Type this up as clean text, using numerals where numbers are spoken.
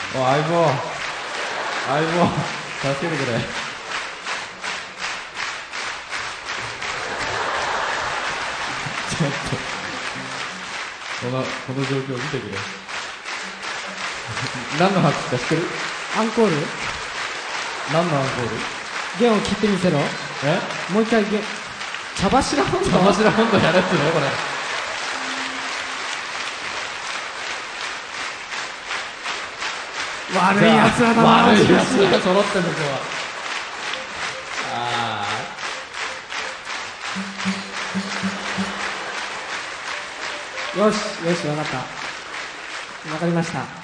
お、相棒、助けてくれ。ちょっと、この状況見てくれ。何の拍手か知ってる？ アンコール？ 何のアンコール？ 弦を切ってみせろ。もう一回弦。茶柱本堂？ 茶柱本堂やるやつね、これ。 悪いやつらだな。 悪いやつらが揃ってんの、今日は。 よし、わかった。わかりました。